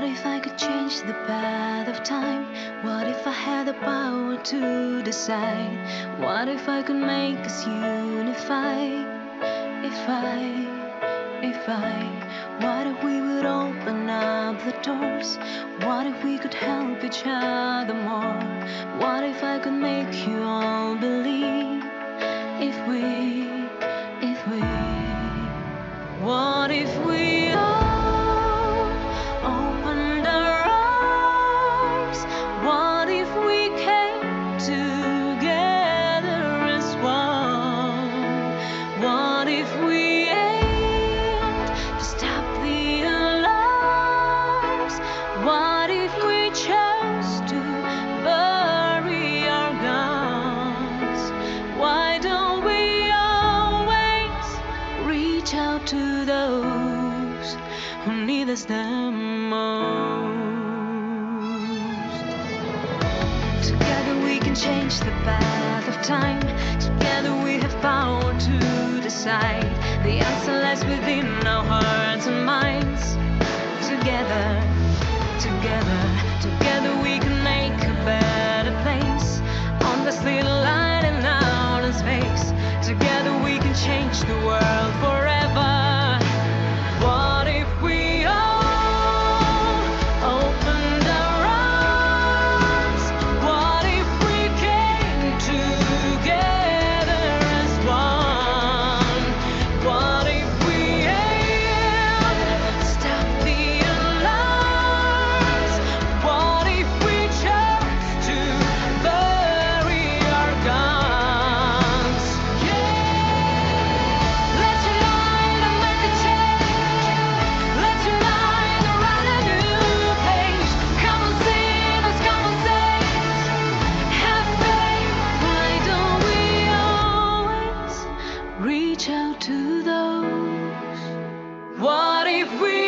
if I could change the path of time? What if I had the power to decide? What if I could make us unify? What if we would open up the doors? What if we could help each other more? What if I could make you all believe? If we What if we all opened our arms? What if we came together as one? What if we aimed to stop the alarms? What if we chose to bury our guns? Why don't we always reach out to those who need us the most? Together we can change the path of time. Together we have power to decide. The answer lies within our hearts and minds. Together we can make a better place on this little line in outer space. Together we can change the world forever. What if we all opened our arms? What if we came together as one? What if we aimed to stop the alarms? What if we chose to bury our guns? Let's unite and make a change. Let's unite and write a new page. Come on, sing us, come on, sing us. Have faith. Why don't we always reach out to those? What if we